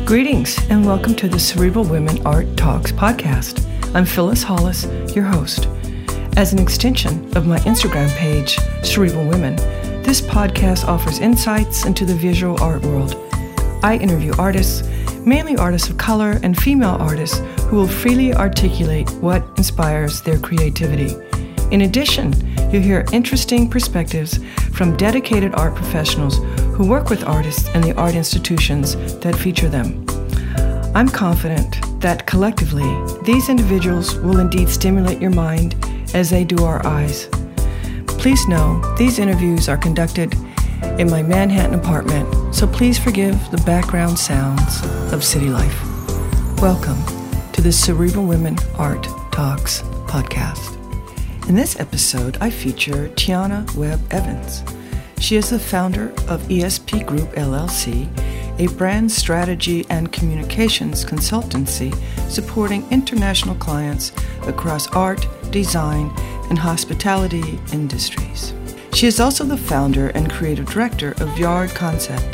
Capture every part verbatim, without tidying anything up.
Greetings and welcome to the Cerebral Women Art Talks podcast. I'm Phyllis Hollis, your host. As an extension of my Instagram page, Cerebral Women, this podcast offers insights into the visual art world. I interview artists, mainly artists of color and female artists who will freely articulate what inspires their creativity. In addition, you'll hear interesting perspectives from dedicated art professionals who work with artists and the art institutions that feature them. I'm confident that collectively, these individuals will indeed stimulate your mind as they do our eyes. Please know these interviews are conducted in my Manhattan apartment, so please forgive the background sounds of city life. Welcome to the Cerebral Women Art Talks podcast. In this episode, I feature Tiana Webb Evans. She is the founder of E S P Group L L C, a brand strategy and communications consultancy supporting international clients across art, design, and hospitality industries. She is also the founder and creative director of Yard Concept,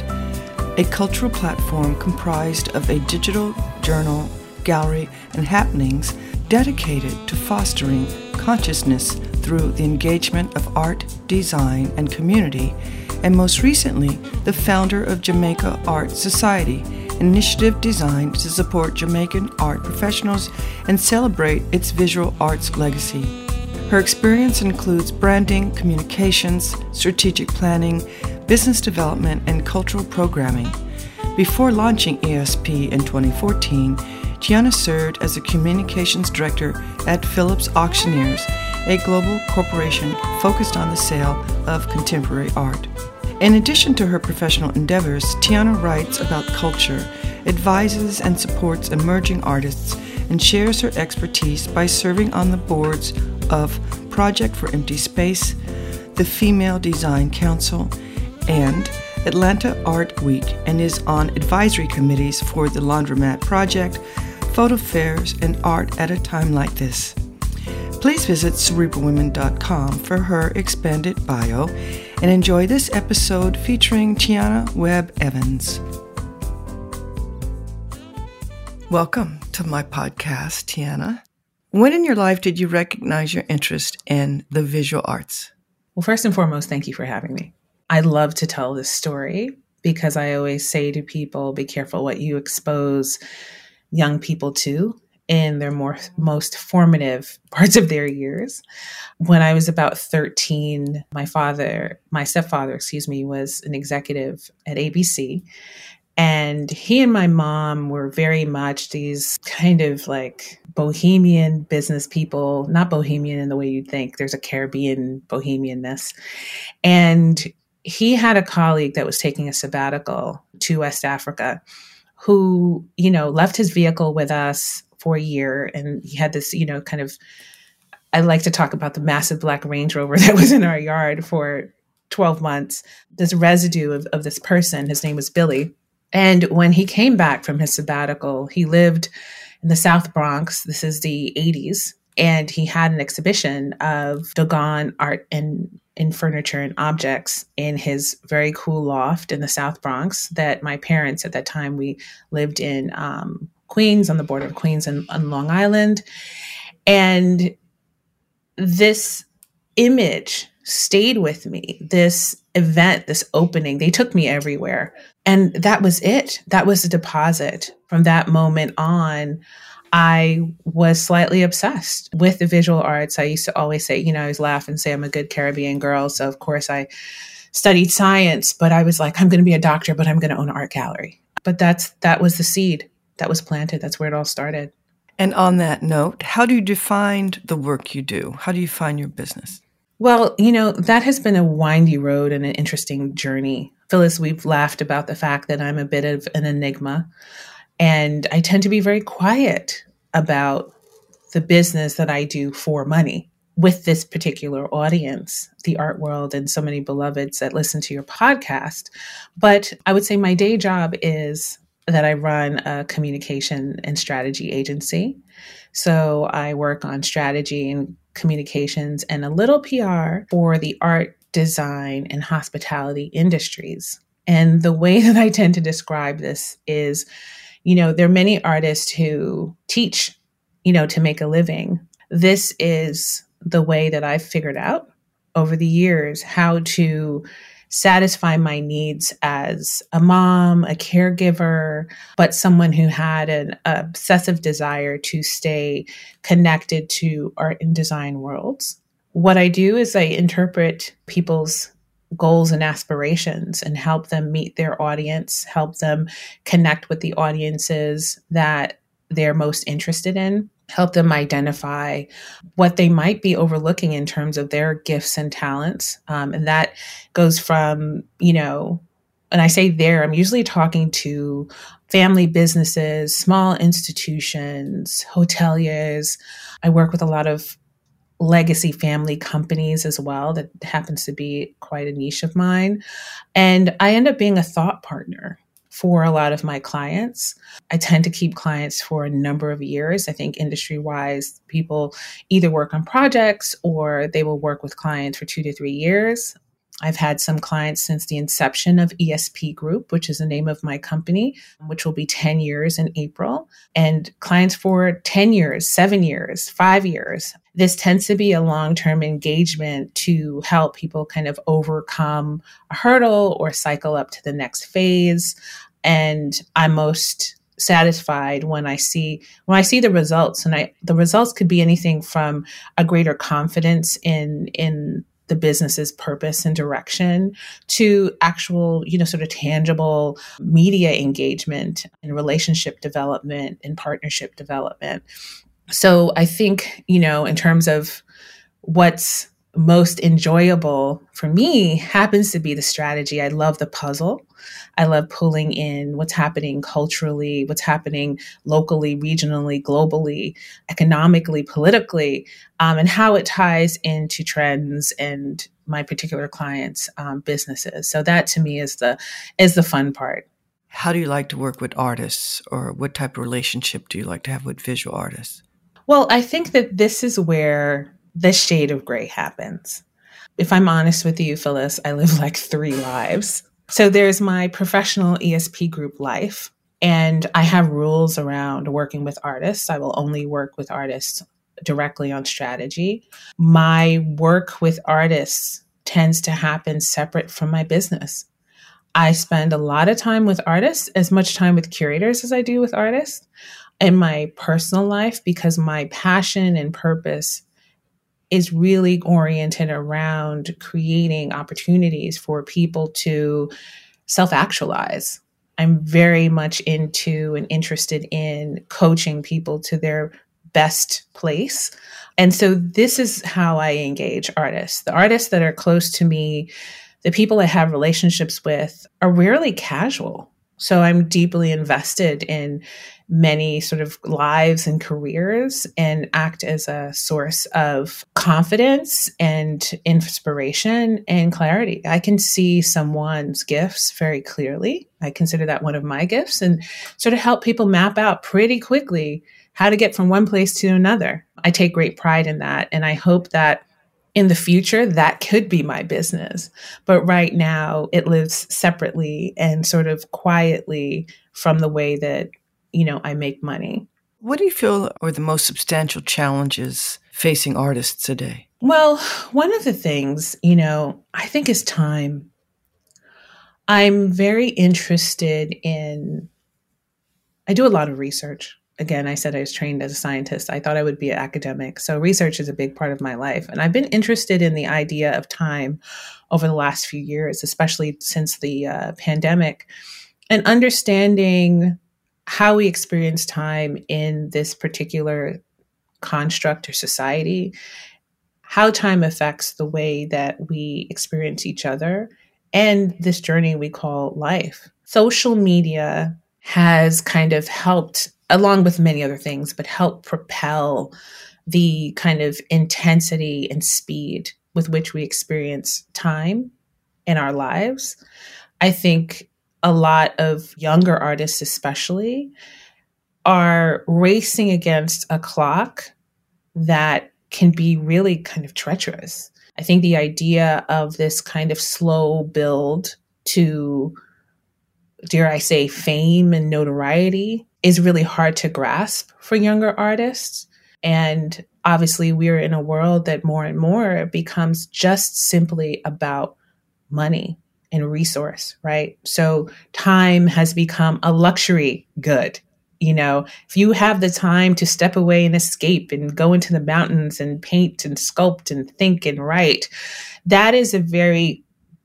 a cultural platform comprised of a digital journal, gallery, and happenings dedicated to fostering consciousness through the engagement of art, design, and community, and most recently, the founder of Jamaica Art Society, an initiative designed to support Jamaican art professionals and celebrate its visual arts legacy. Her experience includes branding, communications, strategic planning, business development, and cultural programming. Before launching E S P in twenty fourteen, Tiana served as a communications director at Phillips Auctioneers, a global corporation focused on the sale of contemporary art. In addition to her professional endeavors, Tiana writes about culture, advises and supports emerging artists, and shares her expertise by serving on the boards of Project for Empty Space, the Female Design Council, and Atlanta Art Week, and is on advisory committees for the Laundromat Project, Photo Fairs, and Art at a Time Like This. Please visit cerebral women dot com for her expanded bio and enjoy this episode featuring Tiana Webb Evans. Welcome to my podcast, Tiana. When in your life did you recognize your interest in the visual arts? Well, first and foremost, thank you for having me. I love to tell this story because I always say to people, be careful what you expose young people to in their more most formative parts of their years. When I was about thirteen, my father, my stepfather, excuse me, was an executive at A B C. And he and my mom were very much these kind of like bohemian business people, not bohemian in the way you'd think. There's a Caribbean bohemianness. And he had a colleague that was taking a sabbatical to West Africa who, you know, left his vehicle with us for a year. And he had this, you know, kind of, I like to talk about the massive black Range Rover that was in our yard for twelve months, this residue of, of this person. His name was Billy. And when he came back from his sabbatical, he lived in the South Bronx. This is the eighties. And he had an exhibition of Dogon art and in furniture and objects in his very cool loft in the South Bronx that my parents at that time, we lived in um, Queens, on the border of Queens and on Long Island. And this image stayed with me, this event, this opening, they took me everywhere. And that was it. That was the deposit. From that moment on, I was slightly obsessed with the visual arts. I used to always say, you know, I always laugh and say I'm a good Caribbean girl. So of course I studied science, but I was like, I'm going to be a doctor, but I'm going to own an art gallery. But that's that was the seed that was planted. That's where it all started. And on that note, how do you define the work you do? How do you find your business? Well, you know, that has been a windy road and an interesting journey. Phyllis, we've laughed about the fact that I'm a bit of an enigma. And I tend to be very quiet about the business that I do for money with this particular audience, the art world, and so many beloveds that listen to your podcast. But I would say my day job is that I run a communication and strategy agency. So I work on strategy and communications and a little P R for the art, design, and hospitality industries. And the way that I tend to describe this is, You know, there are many artists who teach, you know, to make a living. This is the way that I've figured out over the years how to satisfy my needs as a mom, a caregiver, but someone who had an obsessive desire to stay connected to art and design worlds. What I do is I interpret people's goals and aspirations and help them meet their audience, help them connect with the audiences that they're most interested in, help them identify what they might be overlooking in terms of their gifts and talents. Um, and that goes from, you know, and I say there, I'm usually talking to family businesses, small institutions, hoteliers. I work with a lot of legacy family companies as well. That happens to be quite a niche of mine. And I end up being a thought partner for a lot of my clients. I tend to keep clients for a number of years. I think industry-wise, people either work on projects or they will work with clients for two to three years. I've had some clients since the inception of E S P Group, which is the name of my company, which will be ten years in April, and clients for ten years, seven years, five years. This tends to be a long-term engagement to help people kind of overcome a hurdle or cycle up to the next phase. And I'm most satisfied when I see when I see the results. And I the results could be anything from a greater confidence in in the business's purpose and direction to actual, you know, sort of tangible media engagement and relationship development and partnership development. So I think, you know, in terms of what's most enjoyable for me happens to be the strategy. I love the puzzle. I love pulling in what's happening culturally, what's happening locally, regionally, globally, economically, politically, um, and how it ties into trends and my particular clients' um, businesses. So that to me is the is the fun part. How do you like to work with artists, or what type of relationship do you like to have with visual artists? Well, I think that this is where the shade of gray happens. If I'm honest with you, Phyllis, I live like three lives. So there's my professional E S P Group life, and I have rules around working with artists. I will only work with artists directly on strategy. My work with artists tends to happen separate from my business. I spend a lot of time with artists, as much time with curators as I do with artists in my personal life, because my passion and purpose is really oriented around creating opportunities for people to self-actualize. I'm very much into and interested in coaching people to their best place. And so this is how I engage artists. The artists that are close to me, the people I have relationships with, are rarely casual. So I'm deeply invested in many sort of lives and careers and act as a source of confidence and inspiration and clarity. I can see someone's gifts very clearly. I consider that one of my gifts, and sort of help people map out pretty quickly how to get from one place to another. I take great pride in that. And I hope that in the future, that could be my business. But right now, it lives separately and sort of quietly from the way that, you know, I make money. What do you feel are the most substantial challenges facing artists today? Well, one of the things, you know, I think is time. I'm very interested in, I do a lot of research. Again, I said I was trained as a scientist. I thought I would be an academic. So research is a big part of my life. And I've been interested in the idea of time over the last few years, especially since the uh, pandemic, and understanding how we experience time in this particular construct or society, how time affects the way that we experience each other and this journey we call life. Social media has kind of helped, along with many other things, but helped propel the kind of intensity and speed with which we experience time in our lives. I think a lot of younger artists especially are racing against a clock that can be really kind of treacherous. I think the idea of this kind of slow build to dare I say, fame and notoriety is really hard to grasp for younger artists. And obviously, we're in a world that more and more becomes just simply about money and resource, right? So time has become a luxury good. You know, if you have the time to step away and escape and go into the mountains and paint and sculpt and think and write, that is a very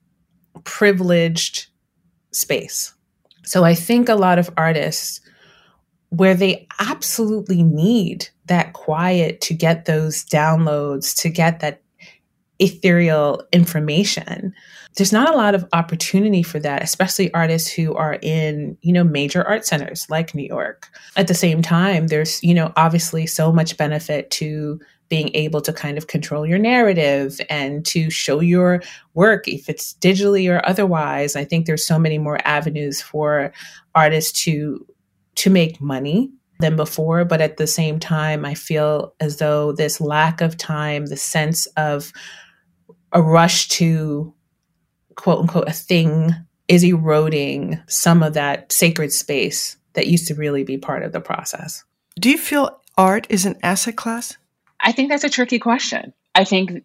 privileged space. So I think a lot of artists, where they absolutely need that quiet to get those downloads, to get that ethereal information, there's not a lot of opportunity for that, especially artists who are in, you know, major art centers like New York. At the same time, there's, you know, obviously so much benefit to being able to kind of control your narrative and to show your work, if it's digitally or otherwise. I think there's so many more avenues for artists to to make money than before. But at the same time, I feel as though this lack of time, the sense of a rush to quote unquote a thing, is eroding some of that sacred space that used to really be part of the process. Do you feel art is an asset class? I think that's a tricky question. I think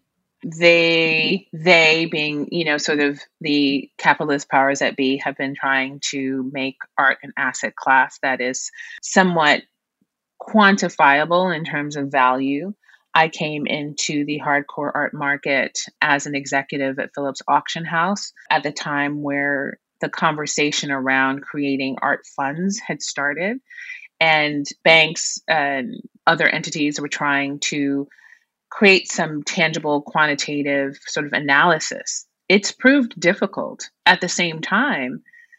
they, they being, you know, sort of the capitalist powers that be, have been trying to make art an asset class that is somewhat quantifiable in terms of value. I came into the hardcore art market as an executive at Phillips Auction House at the time where the conversation around creating art funds had started. And banks and other entities were trying to create some tangible quantitative sort of analysis. It's proved difficult. At the same time,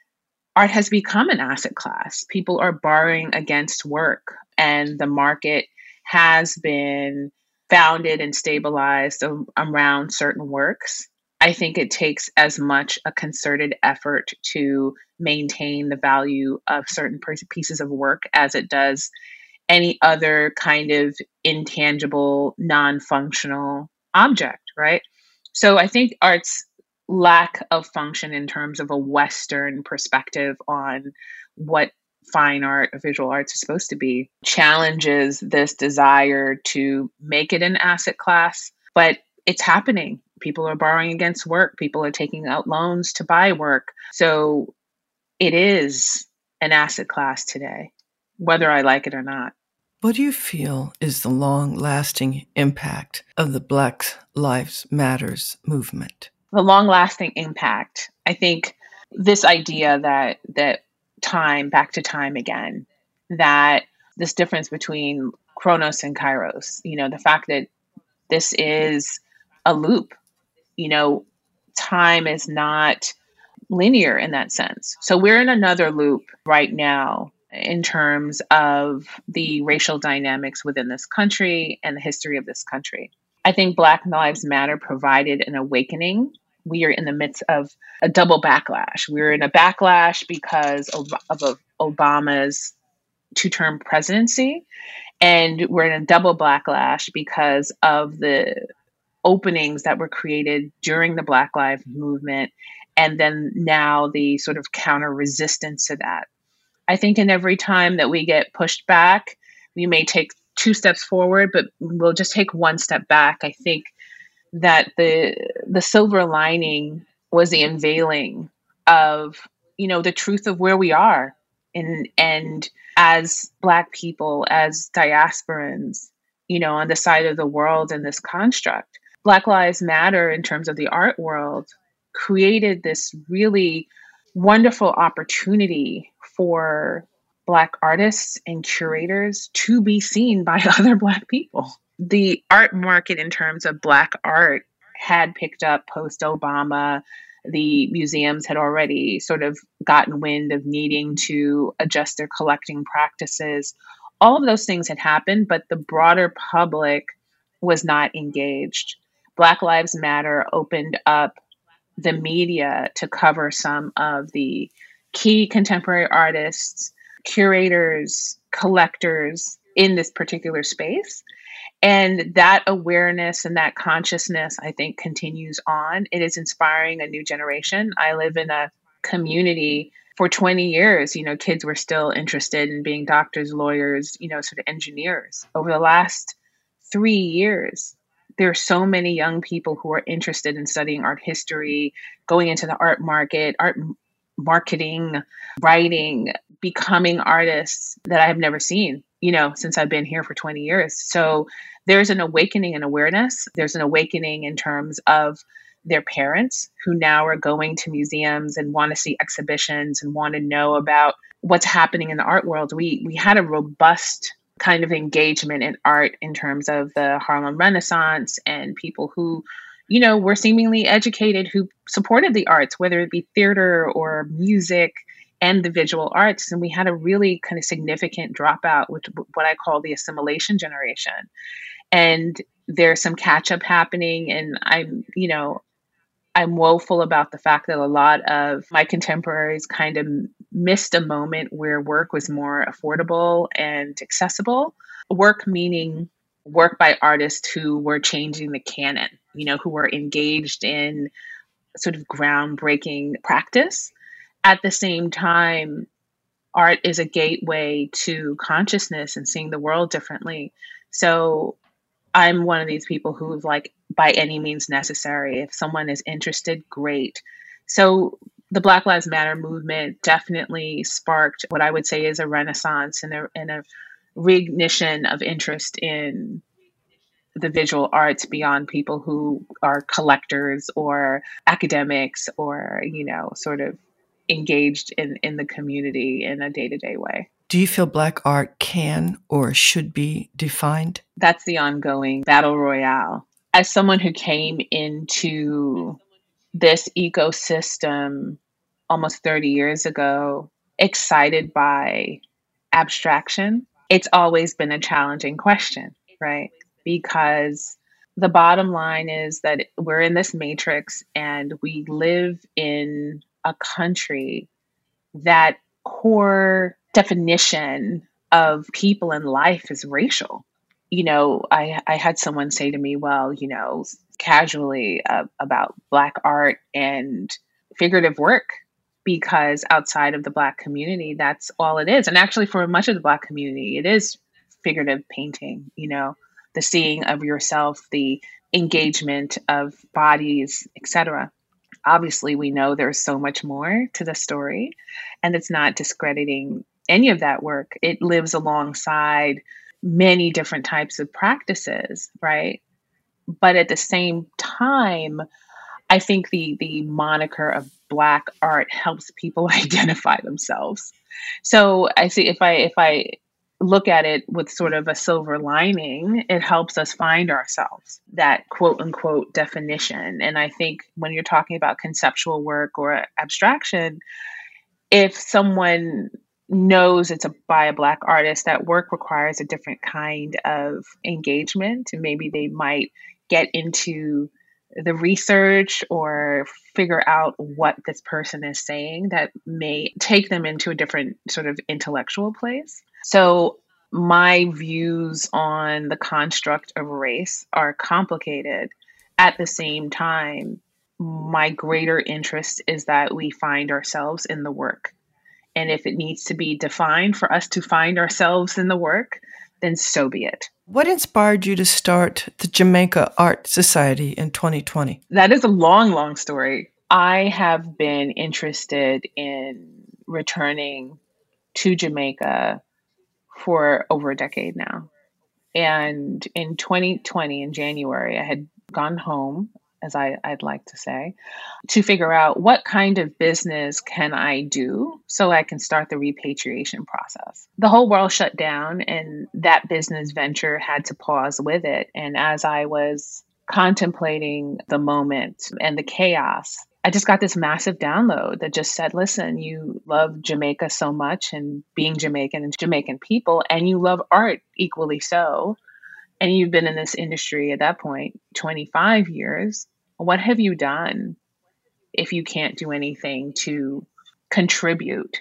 art has become an asset class. People are borrowing against work, and the market has been founded and stabilized around certain works. I think it takes as much a concerted effort to maintain the value of certain pieces of work as it does any other kind of intangible, non-functional object, right? So I think art's lack of function in terms of a Western perspective on what fine art or visual arts is supposed to be challenges this desire to make it an asset class, but it's happening. People are borrowing against work. People are taking out loans to buy work. So it is an asset class today, whether I like it or not. What do you feel is the long-lasting impact of the Black Lives Matters movement? The long-lasting impact, I think this idea that that time, back to time again, that this difference between Chronos and Kairos, you know, the fact that this is a loop, you know, time is not linear in that sense. So we're in another loop right now in terms of the racial dynamics within this country and the history of this country. I think Black Lives Matter provided an awakening. We are in the midst of a double backlash. We're in a backlash because of, of Obama's two-term presidency, and we're in a double backlash because of the openings that were created during the Black Lives Movement, and then now the sort of counter resistance to that. I think in every time that we get pushed back, we may take two steps forward, but we'll just take one step back. I think that the the silver lining was the unveiling of, you know, the truth of where we are. And and as Black people, as diasporans, you know, on the side of the world in this construct, Black Lives Matter in terms of the art world created this really wonderful opportunity for Black artists and curators to be seen by other Black people. The art market in terms of Black art had picked up post-Obama. The museums had already sort of gotten wind of needing to adjust their collecting practices. All of those things had happened, but the broader public was not engaged. Black Lives Matter opened up the media to cover some of the key contemporary artists, curators, collectors in this particular space. And that awareness and that consciousness, I think, continues on. It is inspiring a new generation. I live in a community for twenty years, you know, kids were still interested in being doctors, lawyers, you know, sort of engineers. Over the last three years, there are so many young people who are interested in studying art history, going into the art market, art marketing, writing, becoming artists that I have never seen, you know, since I've been here for twenty years. So there's an awakening and awareness. There's an awakening in terms of their parents who now are going to museums and want to see exhibitions and want to know about what's happening in the art world. We we had a robust kind of engagement in art in terms of the Harlem Renaissance and people who, you know, were seemingly educated who supported the arts, whether it be theater or music and the visual arts. And we had a really kind of significant dropout, which what I call the assimilation generation. And there's some catch up happening. And I'm, you know, I'm woeful about the fact that a lot of my contemporaries kind of missed a moment where work was more affordable and accessible. Work meaning work by artists who were changing the canon, you know, who were engaged in sort of groundbreaking practice. At the same time, art is a gateway to consciousness and seeing the world differently. So I'm one of these people who's like, by any means necessary. If someone is interested, great. So the Black Lives Matter movement definitely sparked what I would say is a renaissance and a, and a reignition of interest in the visual arts beyond people who are collectors or academics or, you know, sort of engaged in, in the community in a day-to-day way. Do you feel Black art can or should be defined? That's the ongoing battle royale. As someone who came into this ecosystem almost thirty years ago, excited by abstraction, it's always been a challenging question, right? Because the bottom line is that we're in this matrix and we live in a country that core definition of people and life is racial. You know, I, I had someone say to me, well, you know, casually uh, about Black art and figurative work, because outside of the Black community, that's all it is. And actually for much of the Black community, it is figurative painting, you know, the seeing of yourself, the engagement of bodies, et cetera. Obviously, we know there's so much more to the story, and it's not discrediting any of that work. It lives alongside many different types of practices, right? But at the same time, I think the the moniker of Black art helps people identify themselves. So I see if I if I look at it with sort of a silver lining, it helps us find ourselves, that quote unquote definition. And I think when you're talking about conceptual work or abstraction, if someone knows it's a, by a Black artist, that work requires a different kind of engagement. And maybe they might get into the research or figure out what this person is saying that may take them into a different sort of intellectual place. So my views on the construct of race are complicated. At the same time, my greater interest is that we find ourselves in the work. And if it needs to be defined for us to find ourselves in the work, then so be it. What inspired you to start the Jamaica Art Society in twenty twenty? That is a long, long story. I have been interested in returning to Jamaica for over a decade now. And in twenty twenty, in January, I had gone home, as I, I'd like to say, to figure out what kind of business can I do so I can start the repatriation process. The whole world shut down and that business venture had to pause with it. And as I was contemplating the moment and the chaos, I just got this massive download that just said, listen, you love Jamaica so much and being Jamaican and Jamaican people, and you love art equally so. And you've been in this industry at that point, twenty-five years. What have you done if you can't do anything to contribute?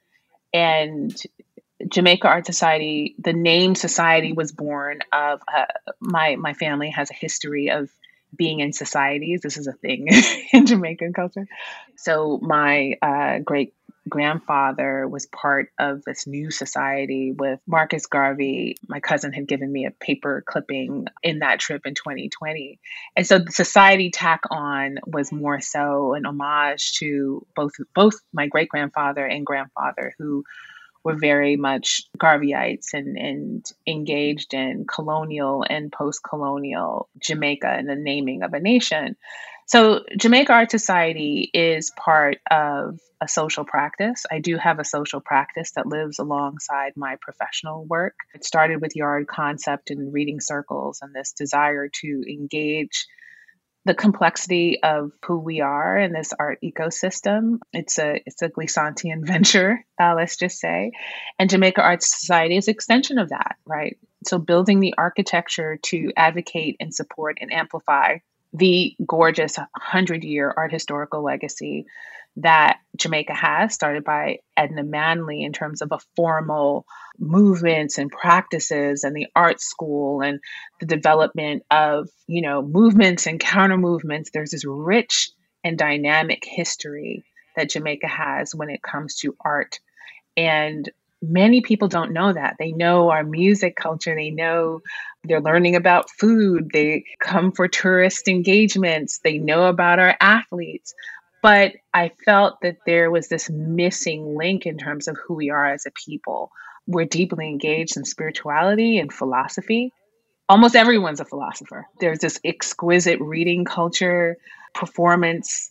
And Jamaica Art Society, the name society was born of uh, my my family has a history of being in societies. This is a thing in Jamaican culture. So my uh, great grandfather was part of this new society with Marcus Garvey. My cousin had given me a paper clipping in that trip in twenty twenty. And so the society tack on was more so an homage to both both my great grandfather and grandfather, who were very much Garveyites and, and engaged in colonial and post-colonial Jamaica and the naming of a nation. So Jamaica Art Society is part of a social practice. I do have a social practice that lives alongside my professional work. It started with yard concept and reading circles and this desire to engage the complexity of who we are in this art ecosystem. It's a it's a Glissantian venture, uh, let's just say. And Jamaica Art Society is an extension of that, right? So building the architecture to advocate and support and amplify the gorgeous hundred-year art historical legacy that Jamaica has, started by Edna Manley in terms of a formal movements and practices and the art school and the development of, you know, movements and counter movements. There's this rich and dynamic history that Jamaica has when it comes to art. And many people don't know that. They know our music culture. They know they're learning about food. They come for tourist engagements. They know about our athletes. But I felt that there was this missing link in terms of who we are as a people. We're deeply engaged in spirituality and philosophy. Almost everyone's a philosopher. There's this exquisite reading culture, performance,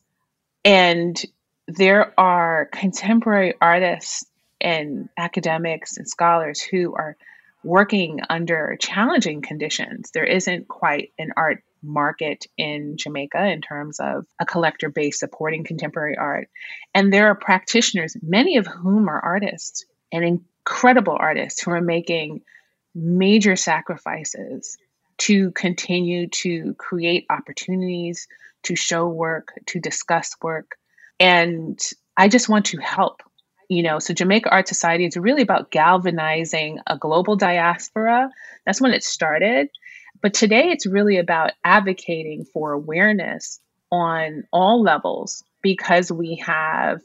and there are contemporary artists and academics and scholars who are working under challenging conditions. There isn't quite an art market in Jamaica in terms of a collector base supporting contemporary art. And there are practitioners, many of whom are artists and incredible artists, who are making major sacrifices to continue to create opportunities, to show work, to discuss work. And I just want to help. You know, so Jamaica Art Society is really about galvanizing a global diaspora. That's when it started. But today it's really about advocating for awareness on all levels, because we have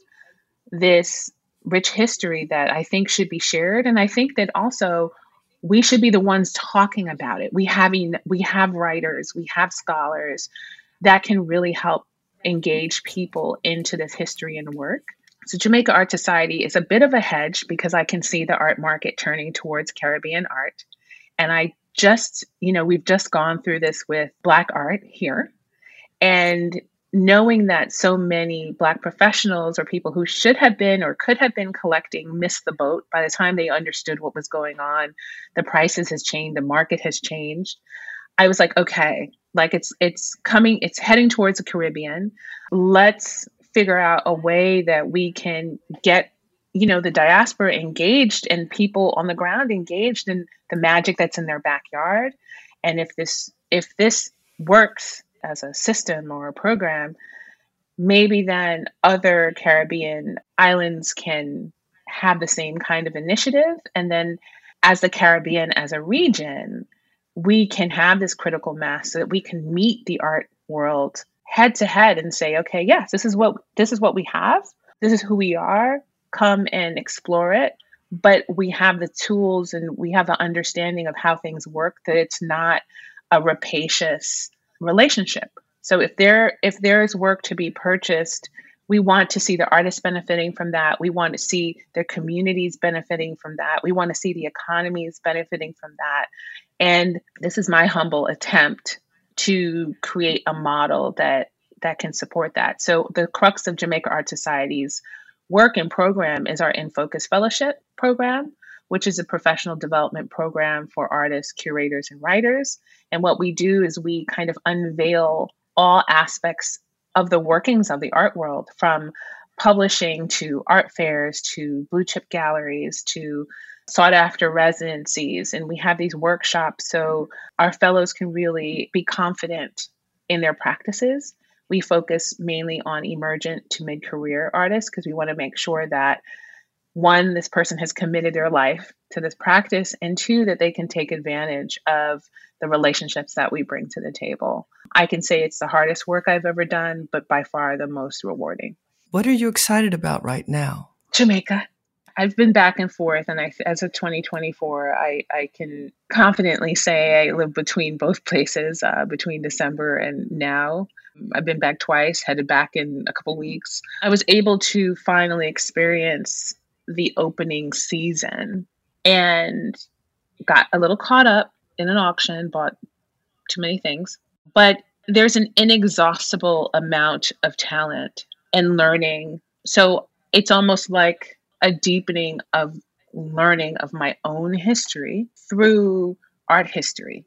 this rich history that I think should be shared. And I think that also we should be the ones talking about it. We have, we have writers, we have scholars that can really help engage people into this history and work. So Jamaica Art Society is a bit of a hedge because I can see the art market turning towards Caribbean art. And I just, you know, we've just gone through this with Black art here. And knowing that so many Black professionals or people who should have been or could have been collecting missed the boat by the time they understood what was going on. The prices has changed, the market has changed. I was like, okay, like it's it's coming, it's heading towards the Caribbean. Let's figure out a way that we can get, you know, the diaspora engaged and people on the ground engaged in the magic that's in their backyard. And if this if this works as a system or a program, maybe then other Caribbean islands can have the same kind of initiative. And then as the Caribbean, as a region, we can have this critical mass so that we can meet the art world head to head and say, okay, yes, this is what this is what we have. This is who we are. Come and explore it. But we have the tools and we have the understanding of how things work, that it's not a rapacious relationship. So if there if there is work to be purchased, we want to see the artists benefiting from that. We want to see their communities benefiting from that. We want to see the economies benefiting from that. And this is my humble attempt to create a model that that can support that. So the crux of Jamaica Art Society's work and program is our In Focus Fellowship program, which is a professional development program for artists, curators, and writers. And what we do is we kind of unveil all aspects of the workings of the art world, from publishing to art fairs to blue chip galleries to sought after residencies. And we have these workshops so our fellows can really be confident in their practices. We focus mainly on emergent to mid-career artists because we want to make sure that, one, this person has committed their life to this practice, and two, that they can take advantage of the relationships that we bring to the table. I can say it's the hardest work I've ever done, but by far the most rewarding. What are you excited about right now? Jamaica. I've been back and forth, and I, as of twenty twenty-four, I, I can confidently say I live between both places, uh, between December and now. I've been back twice, headed back in a couple weeks. I was able to finally experience the opening season and got a little caught up in an auction, bought too many things. But there's an inexhaustible amount of talent and learning. So it's almost like a deepening of learning of my own history through art history.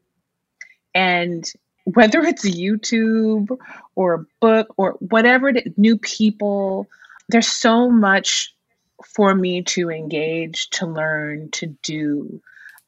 And whether it's YouTube or a book or whatever, it is, new people, there's so much for me to engage, to learn, to do.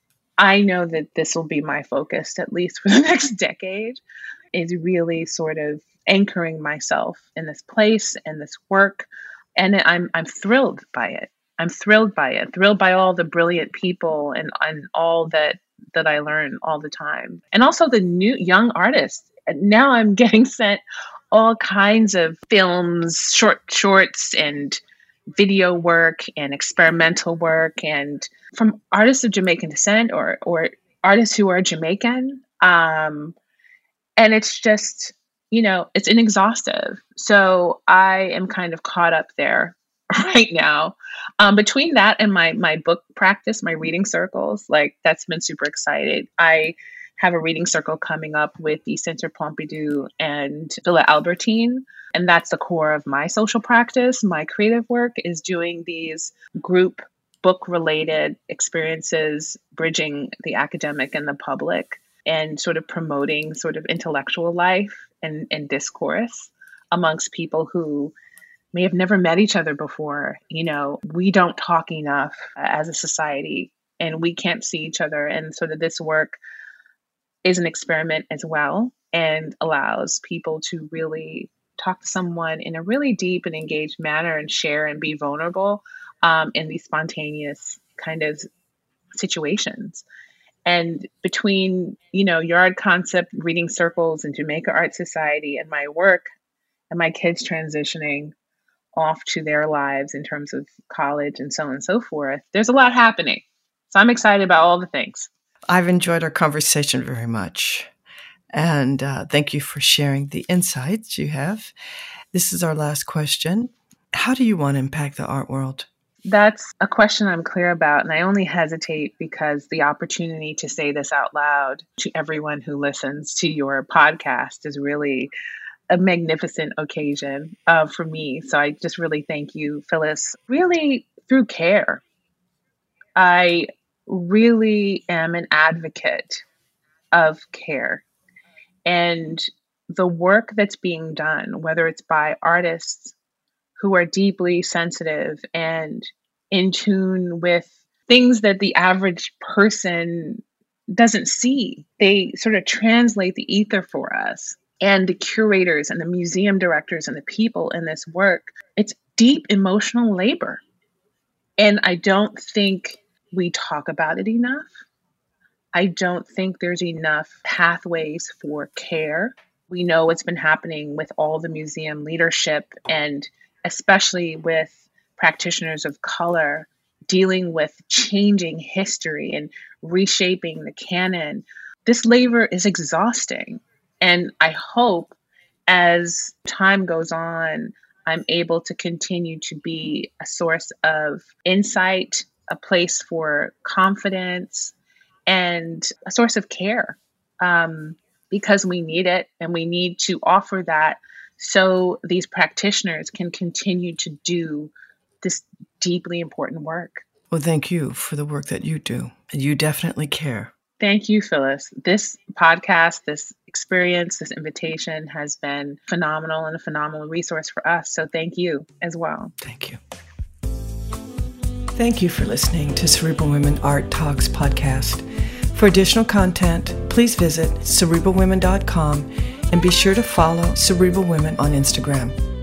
I know that this will be my focus, at least for the next decade, is really sort of anchoring myself in this place and this work. And I'm I'm thrilled by it. I'm thrilled by it, thrilled by all the brilliant people and, and all that that I learn all the time. And also the new young artists. Now I'm getting sent all kinds of films, short shorts and video work and experimental work, and from artists of Jamaican descent or or artists who are Jamaican. Um, and it's just, you know, it's inexhaustive. So I am kind of caught up there right now. Um, between that and my my book practice, my reading circles, like that's been super exciting. I have a reading circle coming up with the Centre Pompidou and Villa Albertine. And that's the core of my social practice. My creative work is doing these group book-related experiences, bridging the academic and the public, and sort of promoting sort of intellectual life and, and discourse amongst people who may have never met each other before. You know, we don't talk enough as a society, and we can't see each other. And sort of this work is an experiment as well, and allows people to really talk to someone in a really deep and engaged manner and share and be vulnerable um, in these spontaneous kind of situations. And between, you know, Yard Concept reading circles and Jamaica Art Society and my work and my kids transitioning off to their lives in terms of college and so on and so forth, there's a lot happening. So I'm excited about all the things. I've enjoyed our conversation very much. And uh, thank you for sharing the insights you have. This is our last question. How do you want to impact the art world? That's a question I'm clear about. And I only hesitate because the opportunity to say this out loud to everyone who listens to your podcast is really a magnificent occasion uh, for me. So I just really thank you, Phyllis, really through care. I really am an advocate of care. And the work that's being done, whether it's by artists who are deeply sensitive and in tune with things that the average person doesn't see, they sort of translate the ether for us. And the curators and the museum directors and the people in this work, it's deep emotional labor. And I don't think we talk about it enough. I don't think there's enough pathways for care. We know what's been happening with all the museum leadership, and especially with practitioners of color dealing with changing history and reshaping the canon. This labor is exhausting. And I hope as time goes on, I'm able to continue to be a source of insight, a place for confidence, and a source of care, um, because we need it, and we need to offer that so these practitioners can continue to do this deeply important work. Well, thank you for the work that you do. You definitely care. Thank you, Phyllis. This podcast, this experience, this invitation has been phenomenal and a phenomenal resource for us. So thank you as well. Thank you. Thank you for listening to Cerebral Women Art Talks podcast. For additional content, please visit cerebral women dot com and be sure to follow Cerebral Women on Instagram.